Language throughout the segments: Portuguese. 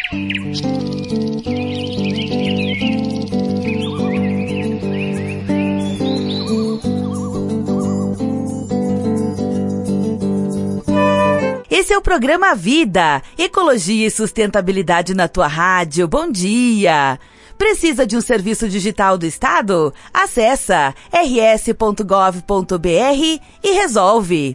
Esse é o programa Vida, Ecologia e Sustentabilidade na tua rádio. Bom dia! Precisa de um serviço digital do Estado? Acessa rs.gov.br e resolve.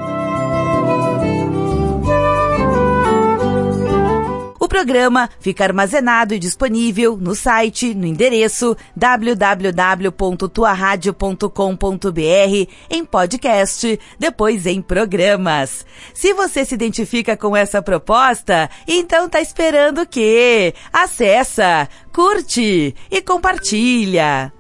O programa fica armazenado e disponível no site, no endereço www.tuaradio.com.br, em podcast, depois em programas. Se você se identifica com essa proposta, então tá esperando o quê? Acessa, curte e compartilha.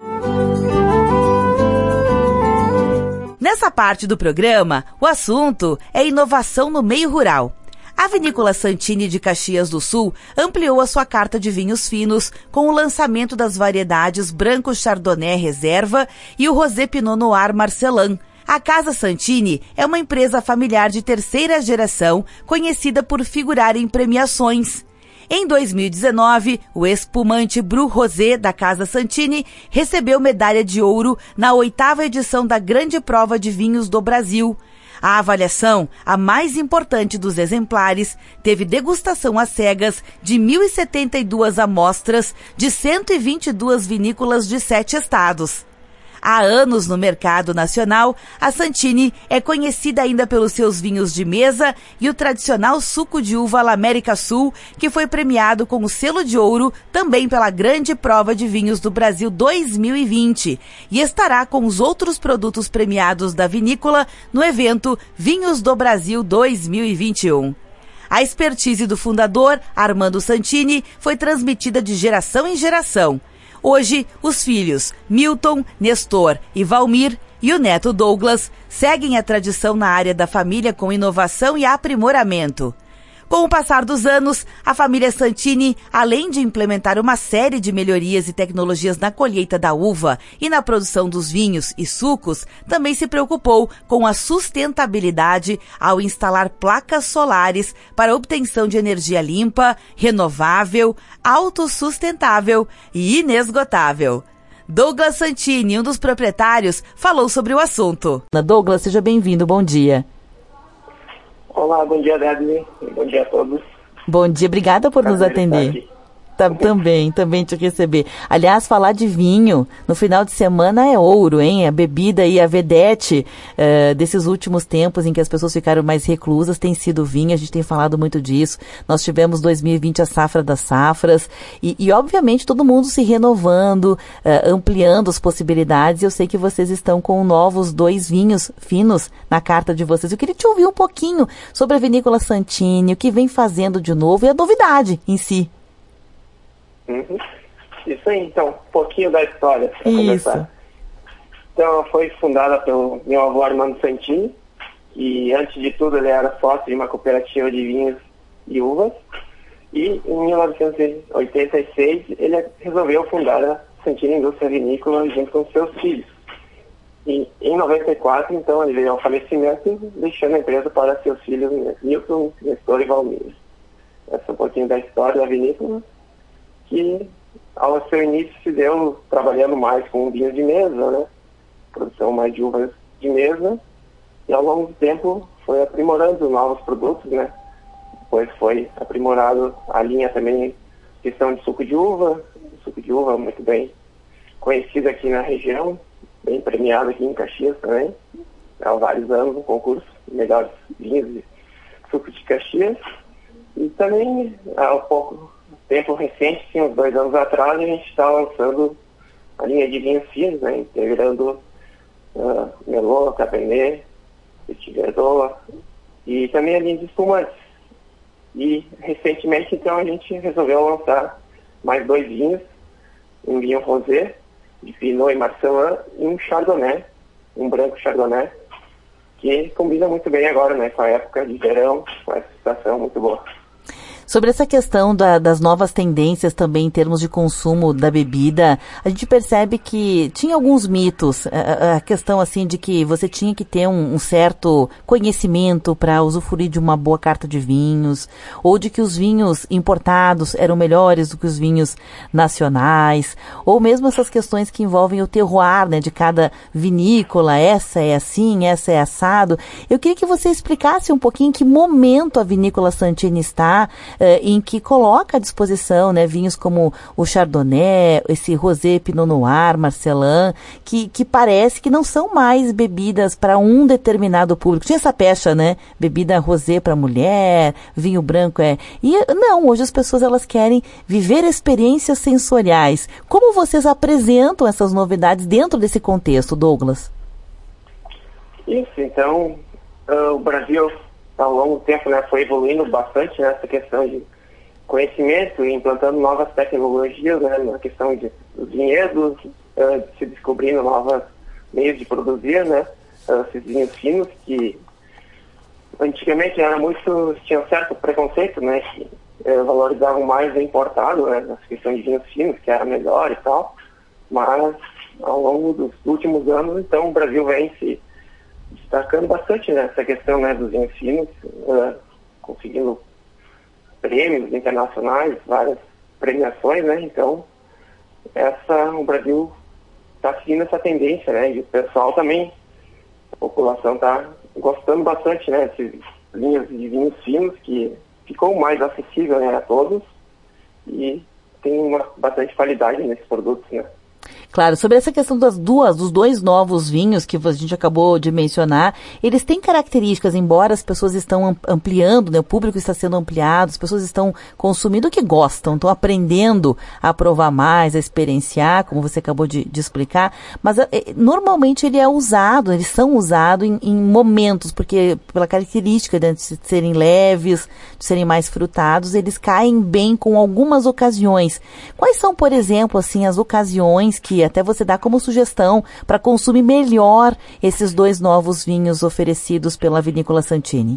Nessa parte do programa, o assunto é inovação no meio rural. A Vinícola Santini de Caxias do Sul ampliou a sua carta de vinhos finos com o lançamento das variedades Branco Chardonnay Reserva e o Rosé Pinot Noir Marcelin. A Casa Santini é uma empresa familiar de terceira geração, conhecida por figurar em premiações. Em 2019, o espumante Bru Rosé da Casa Santini recebeu medalha de ouro na 8ª edição da Grande Prova de Vinhos do Brasil. A avaliação, a mais importante dos exemplares, teve degustação às cegas de 1.072 amostras de 122 vinícolas de 7 estados. Há anos no mercado nacional, a Santini é conhecida ainda pelos seus vinhos de mesa e o tradicional suco de uva L'América Sul, que foi premiado com o selo de ouro também pela Grande Prova de Vinhos do Brasil 2020 e estará com os outros produtos premiados da vinícola no evento Vinhos do Brasil 2021. A expertise do fundador, Armando Santini, foi transmitida de geração em geração. Hoje, os filhos Milton, Nestor e Valmir e o neto Douglas seguem a tradição na área da família com inovação e aprimoramento. Com o passar dos anos, a família Santini, além de implementar uma série de melhorias e tecnologias na colheita da uva e na produção dos vinhos e sucos, também se preocupou com a sustentabilidade ao instalar placas solares para obtenção de energia limpa, renovável, autossustentável e inesgotável. Douglas Santini, um dos proprietários, falou sobre o assunto. Douglas, seja bem-vindo, bom dia. Olá, bom dia, Débora. Bom dia a todos. Bom dia, obrigada por nos atender. Também te receber. Aliás, falar de vinho no final de semana é ouro, hein? A bebida e a vedete desses últimos tempos em que as pessoas ficaram mais reclusas tem sido o vinho, a gente tem falado muito disso. Nós tivemos 2020 a safra das safras e obviamente todo mundo se renovando, ampliando as possibilidades. Eu sei que vocês estão com novos 2 vinhos finos na carta de vocês. Eu queria te ouvir um pouquinho sobre a Vinícola Santini, o que vem fazendo de novo e a novidade em si. Isso aí, então, um pouquinho da história para começar. Então, foi fundada pelo meu avô Armando Santini, e antes de tudo ele era sócio de uma cooperativa de vinhos e uvas, e em 1986 ele resolveu fundar a Santini Indústria Vinícola junto com seus filhos. E em 94, então, ele veio ao falecimento, deixando a empresa para seus filhos Milton, Nestor e Valmir. Essa é um pouquinho da história da vinícola, que ao seu início se deu trabalhando mais com vinho de mesa, né? Produção mais de uvas de mesa, e ao longo do tempo foi aprimorando novos produtos, né? Depois foi aprimorado a linha também, questão de suco de uva muito bem conhecido aqui na região, bem premiado aqui em Caxias também, há vários anos um concurso de melhores vinhos de suco de Caxias, e também há um pouco tempo recente, sim, uns 2 anos atrás, a gente está lançando a linha de vinhos finos, né, integrando Merlot, Cabernet, Petit Verdot e também a linha de espumantes. E recentemente, então, a gente resolveu lançar mais 2 vinhos, um vinho rosé de Pinot e Marcelin e um Chardonnay, um branco Chardonnay, que combina muito bem agora, né, com a época de verão, com essa situação muito boa. Sobre essa questão das novas tendências também em termos de consumo da bebida, a gente percebe que tinha alguns mitos, a questão assim de que você tinha que ter um certo conhecimento para usufruir de uma boa carta de vinhos, ou de que os vinhos importados eram melhores do que os vinhos nacionais, ou mesmo essas questões que envolvem o terroir, né, de cada vinícola, essa é assim, essa é assado. Eu queria que você explicasse um pouquinho em que momento a Vinícola Santini está, em que coloca à disposição, né, vinhos como o Chardonnay, esse Rosé Pinot Noir, Marcelin, que parece que não são mais bebidas para um determinado público. Tinha essa pecha, né, bebida rosé para mulher, vinho branco E não, hoje as pessoas elas querem viver experiências sensoriais. Como vocês apresentam essas novidades dentro desse contexto, Douglas? Isso, então, o Brasil, ao longo do tempo, né, foi evoluindo bastante nessa questão de conhecimento e implantando novas tecnologias, né, na questão dos vinhedos, se descobrindo novos meios de produzir, né, esses vinhos finos que antigamente tinha um certo preconceito, né, que valorizavam mais o importado, né, nessa questão de vinhos finos, que era melhor e tal, mas ao longo dos últimos anos, então, o Brasil vem se destacando bastante nessa questão, né, dos vinhos finos, conseguindo prêmios internacionais, várias premiações, né, então o Brasil está seguindo essa tendência, né, e o pessoal também, a população está gostando bastante, né, dessas linhas de vinhos finos que ficou mais acessível, né, a todos e tem bastante qualidade nesses produtos, né. Claro, sobre essa questão dos dois novos vinhos que a gente acabou de mencionar, eles têm características, embora as pessoas estão ampliando, né, o público está sendo ampliado, as pessoas estão consumindo o que gostam, estão aprendendo a provar mais, a experienciar, como você acabou de explicar, mas normalmente eles são usados em momentos, porque pela característica, né, de serem leves, de serem mais frutados, eles caem bem com algumas ocasiões. Quais são, por exemplo, assim, as ocasiões que até você dá como sugestão para consumir melhor esses dois novos vinhos oferecidos pela Vinícola Santini?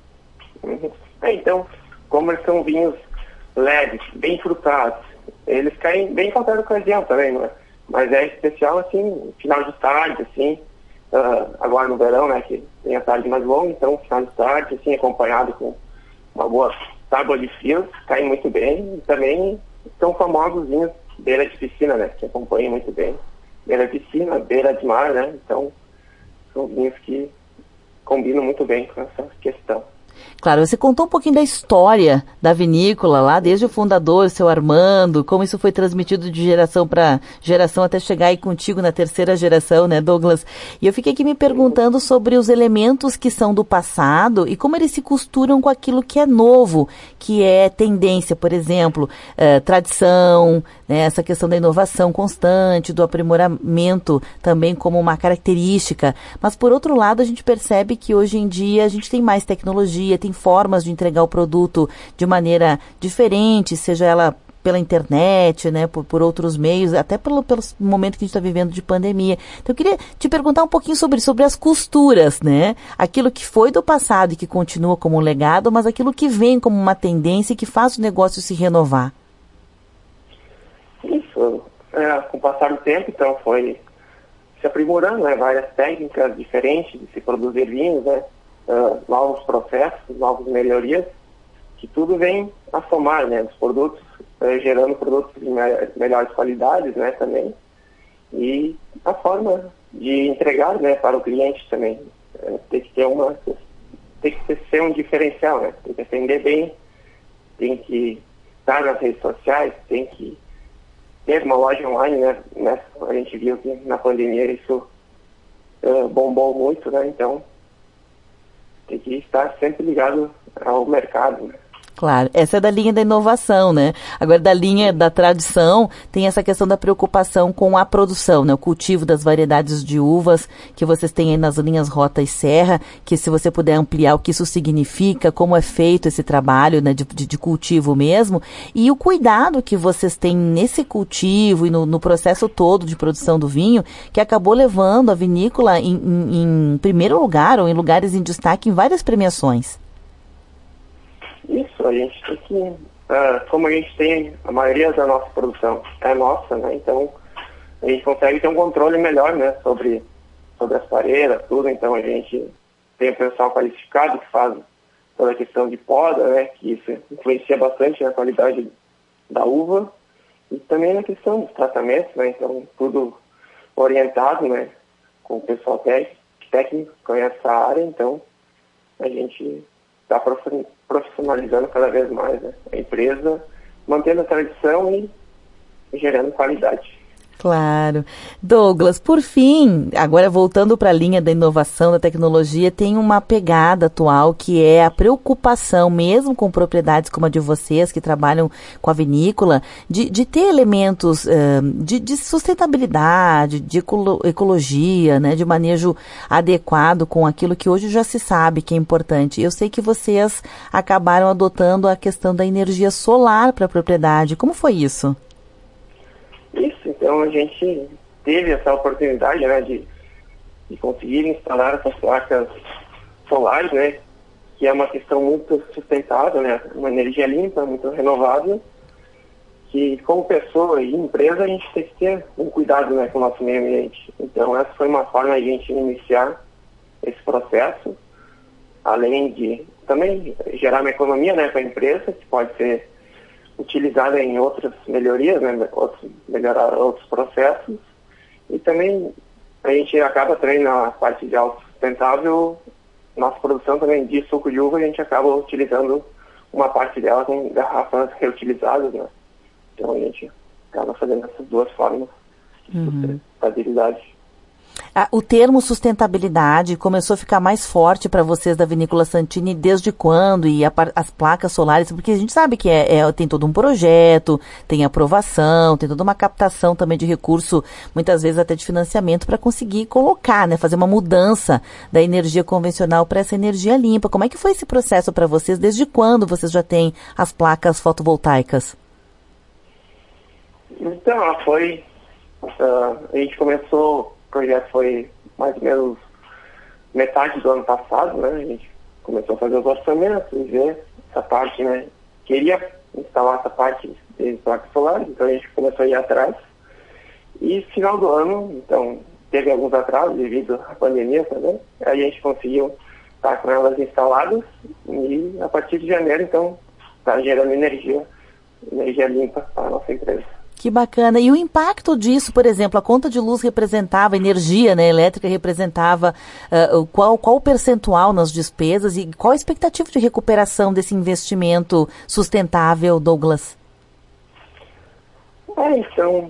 Então, como eles são vinhos leves, bem frutados, eles caem bem em qualquer ocasião também, não é? Mas é especial, assim, final de tarde, assim, agora no verão, né, que tem a tarde mais longa, então final de tarde, assim, acompanhado com uma boa tábua de frios, caem muito bem, e também são famosos vinhos beira de piscina, né, que acompanham muito bem. Beira de piscina, beira de mar, né, então são vinhos que combinam muito bem com essa questão. Claro, você contou um pouquinho da história da vinícola lá, desde o fundador, seu Armando, como isso foi transmitido de geração para geração até chegar aí contigo na terceira geração, né, Douglas? E eu fiquei aqui me perguntando sobre os elementos que são do passado e como eles se costuram com aquilo que é novo, que é tendência, por exemplo, tradição, né, essa questão da inovação constante, do aprimoramento também como uma característica. Mas, por outro lado, a gente percebe que hoje em dia a gente tem mais tecnologia, tem formas de entregar o produto de maneira diferente, seja ela pela internet, né, por outros meios, até pelo momento que a gente está vivendo de pandemia. Então, eu queria te perguntar um pouquinho sobre as costuras, né? Aquilo que foi do passado e que continua como um legado, mas aquilo que vem como uma tendência e que faz o negócio se renovar. Isso, com o passar do tempo, então, foi se aprimorando, né, várias técnicas diferentes de se produzir vinhos, né? Novos processos, novas melhorias, que tudo vem a somar, né, os produtos, gerando produtos de melhores qualidades, né, também, e a forma de entregar, né, para o cliente também, tem que ser um diferencial, né, tem que atender bem, tem que estar nas redes sociais, tem que ter uma loja online, né, a gente viu que na pandemia isso bombou muito, né, então tem que estar sempre ligado ao mercado, né? Claro, essa é da linha da inovação, né? Agora, da linha da tradição, tem essa questão da preocupação com a produção, né? O cultivo das variedades de uvas que vocês têm aí nas linhas Rota e Serra, que se você puder ampliar o que isso significa, como é feito esse trabalho, né, de cultivo mesmo, e o cuidado que vocês têm nesse cultivo e no processo todo de produção do vinho, que acabou levando a vinícola em primeiro lugar ou em lugares em destaque em várias premiações. Isso, a gente tem que, como a gente tem, a maioria da nossa produção é nossa, né? Então a gente consegue ter um controle melhor, né, sobre as pareiras, tudo. Então a gente tem o pessoal qualificado que faz toda a questão de poda, né, que isso influencia bastante na qualidade da uva, e também na questão dos tratamentos, né, então tudo orientado, né, com o pessoal técnico que conhece a área. Então a gente está profissionalizando cada vez mais, né, a empresa, mantendo a tradição e gerando qualidade. Claro. Douglas, por fim, agora voltando para a linha da inovação, da tecnologia, tem uma pegada atual que é a preocupação, mesmo com propriedades como a de vocês, que trabalham com a vinícola, de ter elementos de sustentabilidade, de ecologia, né, de manejo adequado com aquilo que hoje já se sabe que é importante. Eu sei que vocês acabaram adotando a questão da energia solar para a propriedade. Como foi isso? Então a gente teve essa oportunidade, né, de conseguir instalar essas placas solares, né, que é uma questão muito sustentável, né, uma energia limpa, muito renovável, que como pessoa e empresa a gente tem que ter um cuidado, né, com o nosso meio ambiente. Então essa foi uma forma de a gente iniciar esse processo, além de também gerar uma economia, né, para a empresa, que pode ser utilizada em outras melhorias, né, melhorar outros processos. E também a gente acaba também na parte de autossustentável, nossa produção também de suco de uva, a gente acaba utilizando uma parte dela com garrafas reutilizadas, né? Então a gente acaba fazendo essas duas formas de sustentabilidade. O termo sustentabilidade começou a ficar mais forte para vocês da Vinícola Santini desde quando? E as placas solares, porque a gente sabe que tem todo um projeto, tem aprovação, tem toda uma captação também de recurso, muitas vezes até de financiamento, para conseguir colocar, né, fazer uma mudança da energia convencional para essa energia limpa. Como é que foi esse processo para vocês? Desde quando vocês já têm as placas fotovoltaicas? Então, a gente começou... O projeto foi mais ou menos metade do ano passado, né? A gente começou a fazer os orçamentos e ver essa parte, né? Queria instalar essa parte de placas solares, então a gente começou a ir atrás. E final do ano, então, teve alguns atrasos devido à pandemia também. Aí a gente conseguiu estar com elas instaladas e a partir de janeiro, então, está gerando energia limpa para a nossa empresa. Que bacana. E o impacto disso, por exemplo, a conta de luz representava, a energia, né, elétrica representava qual o percentual nas despesas e qual a expectativa de recuperação desse investimento sustentável, Douglas? Então,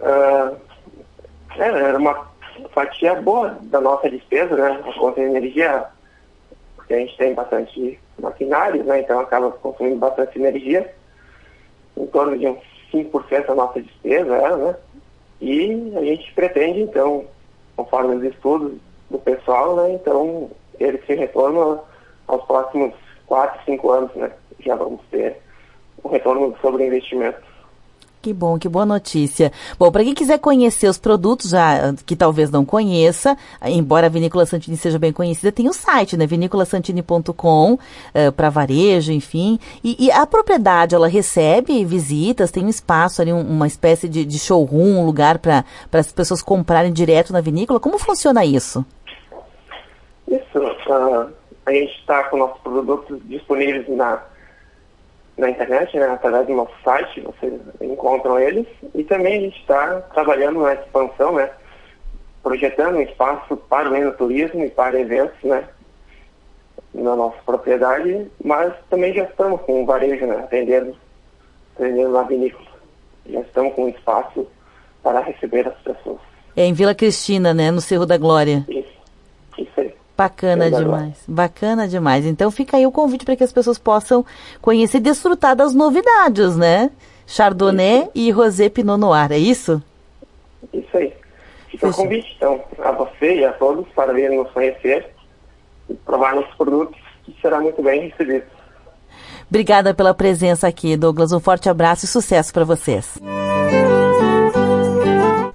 era uma fatia boa da nossa despesa, né, a conta de energia, porque a gente tem bastante maquinários, né, então acaba consumindo bastante energia, em torno de uns 5% da nossa despesa, né? E a gente pretende, então, conforme os estudos do pessoal, né? Então, ele se retorna aos próximos 4, 5 anos, né? Já vamos ter um retorno sobre o investimento. Que bom, que boa notícia. Bom, para quem quiser conhecer os produtos, que talvez não conheça, embora a Vinícola Santini seja bem conhecida, tem o site, né? vinícolasantini.com, para varejo, enfim. E a propriedade, ela recebe visitas, tem um espaço ali, uma espécie de showroom, um lugar para as pessoas comprarem direto na vinícola. Como funciona isso? Isso, a gente está com nossos produtos disponíveis na internet, né, através do nosso site, vocês encontram eles. E também a gente está trabalhando na expansão, né, projetando um espaço para o enoturismo e para eventos, né, na nossa propriedade, mas também já estamos com o varejo, né, atendendo na vinícola. Já estamos com um espaço para receber as pessoas. É em Vila Cristina, né, no Cerro da Glória. Isso aí. Bacana demais, bacana demais. Então fica aí o convite para que as pessoas possam conhecer e desfrutar das novidades, né? Chardonnay e Rosé Pinot Noir, é isso? Isso aí. Fica o convite, então, a você e a todos para virem nos conhecer e provar nossos produtos, que será muito bem recebido. Obrigada pela presença aqui, Douglas. Um forte abraço e sucesso para vocês.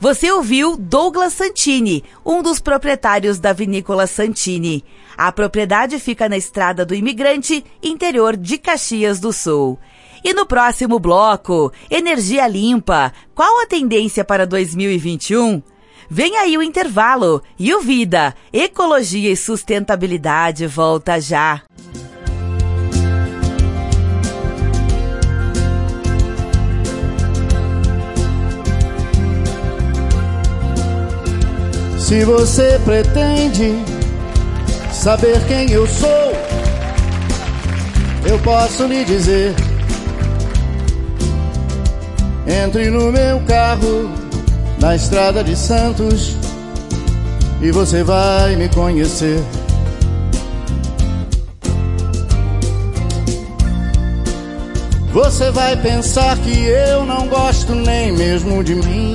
Você ouviu Douglas Santini, um dos proprietários da Vinícola Santini. A propriedade fica na Estrada do Imigrante, interior de Caxias do Sul. E no próximo bloco, energia limpa. Qual a tendência para 2021? Vem aí o intervalo e o Vida, Ecologia e Sustentabilidade volta já. Se você pretende saber quem eu sou, eu posso lhe dizer. Entre no meu carro na Estrada de Santos e você vai me conhecer. Você vai pensar que eu não gosto nem mesmo de mim,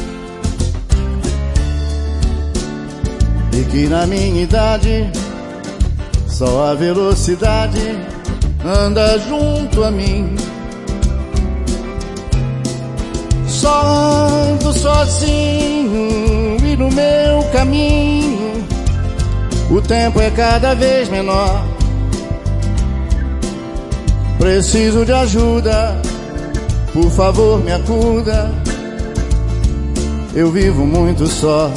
e que na minha idade só a velocidade anda junto a mim. Só ando sozinho e no meu caminho o tempo é cada vez menor. Preciso de ajuda, por favor me acuda, eu vivo muito só.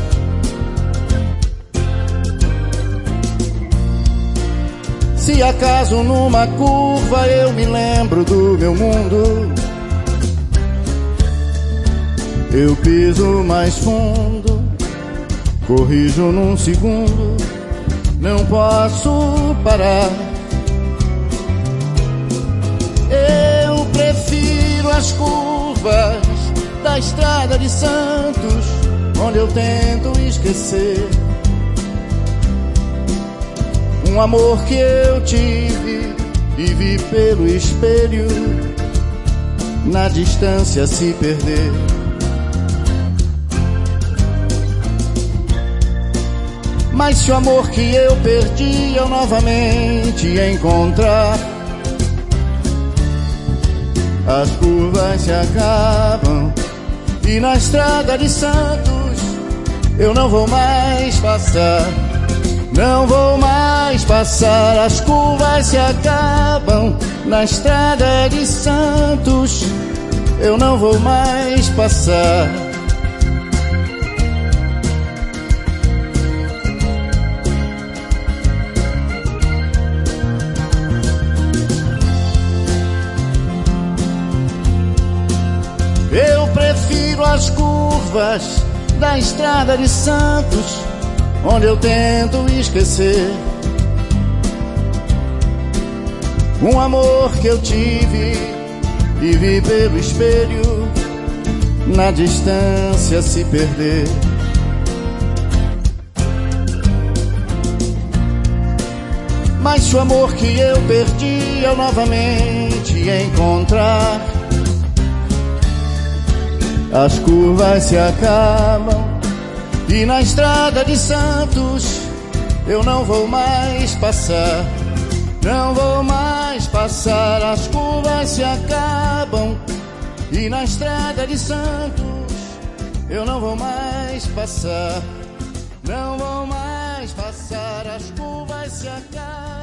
Se acaso numa curva eu me lembro do meu mundo, eu piso mais fundo, corrijo num segundo, não posso parar. Eu prefiro as curvas da Estrada de Santos, onde eu tento esquecer um amor que eu tive e vi pelo espelho, na distância se perder. Mas se o amor que eu perdi eu novamente encontrar, as curvas se acabam e na Estrada de Santos eu não vou mais passar. Não vou mais passar, as curvas se acabam na Estrada de Santos, eu não vou mais passar. Eu prefiro as curvas da Estrada de Santos, onde eu tento esquecer um amor que eu tive e vi pelo espelho, na distância se perder. Mas se o amor que eu perdi eu novamente encontrar, as curvas se acabam e na Estrada de Santos eu não vou mais passar. Não vou mais passar, as curvas se acabam e na Estrada de Santos eu não vou mais passar. Não vou mais passar, as curvas se acabam.